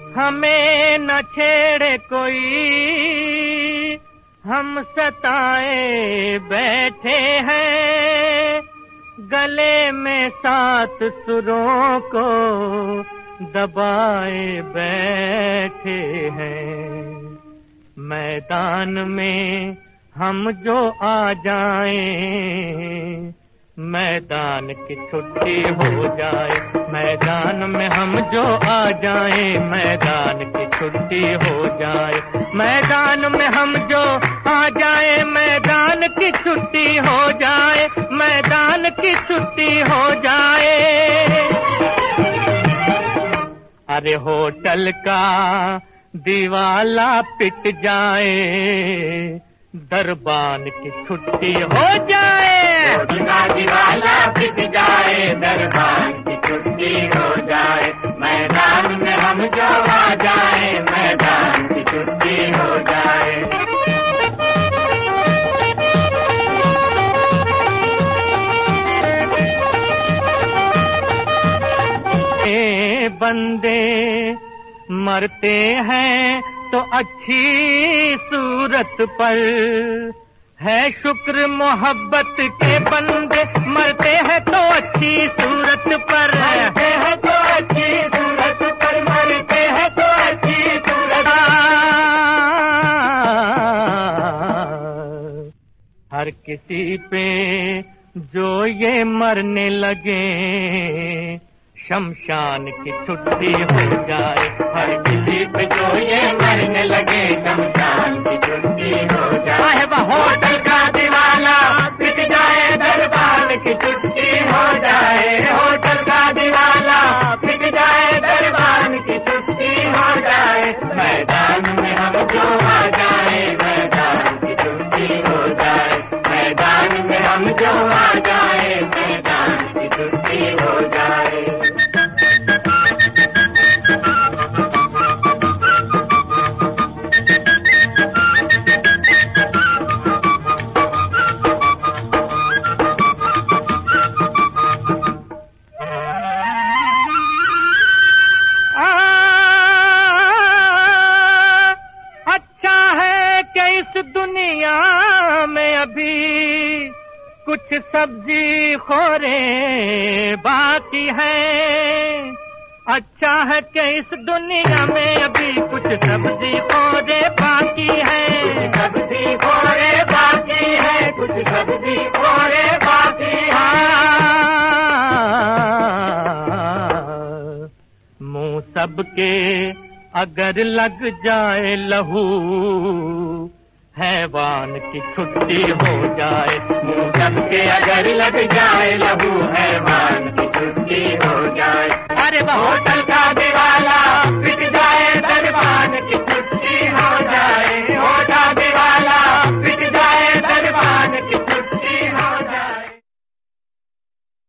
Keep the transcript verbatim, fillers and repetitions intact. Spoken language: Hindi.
हमें न छेड़े कोई, हम सताए बैठे हैं, गले में सात सुरों को दबाए बैठे हैं। मैदान में हम जो आ जाएं, मैदान की छुट्टी हो जाए। मैदान में हम जो आ जाएं, मैदान की छुट्टी हो जाए। मैदान में हम जो आ जाएं, मैदान की छुट्टी हो जाए। मैदान की छुट्टी हो जाए। अरे होटल का दीवाला पिट जाए, दरबान की छुट्टी हो जाए। होटल का दीवाला पिट जाए, दरबान की छुट्टी हो जाए। मैदान में हम जो आ जाए, मैदान की छुट्टी हो जाए। ए बंदे मरते हैं तो अच्छी सूरत पर है शुक्र, मोहब्बत के बंदे मरते हैं तो अच्छी सूरत पर। मरते हैं तो अच्छी सूरत पर, मरते हैं तो अच्छी सूरत पर। हर किसी पे जो ये मरने लगे, शमशान की छुट्टी हो जाए। हर किसी पे जो ये मरने लगे, शमशान की छुट्टी हो जाए। होटल का दीवाला पिट जाए, दरबान की छुट्टी हो जाए। होटल का दीवाला पिट जाए, दरबान की छुट्टी हो जाए। मैदान में हम जो आ जाए, मैदान की छुट्टी हो जाए। मैदान में हम जो आ जाए, मैदान की छुट्टी हो जाए। दुनिया में अभी कुछ सब्जी खोरे बाकी है। अच्छा है कि इस दुनिया में अभी कुछ सब्जी खोरे बाकी है। सब्जी खोरे बाकी है, कुछ सब्जी खोरे बाकी है। मुंह सबके अगर लग जाए लहू, हैवान की छुट्टी हो जाए। मुंह सबके अगर लग जाए लहू, हैवान की छुट्टी हो जाए। अरे बहुत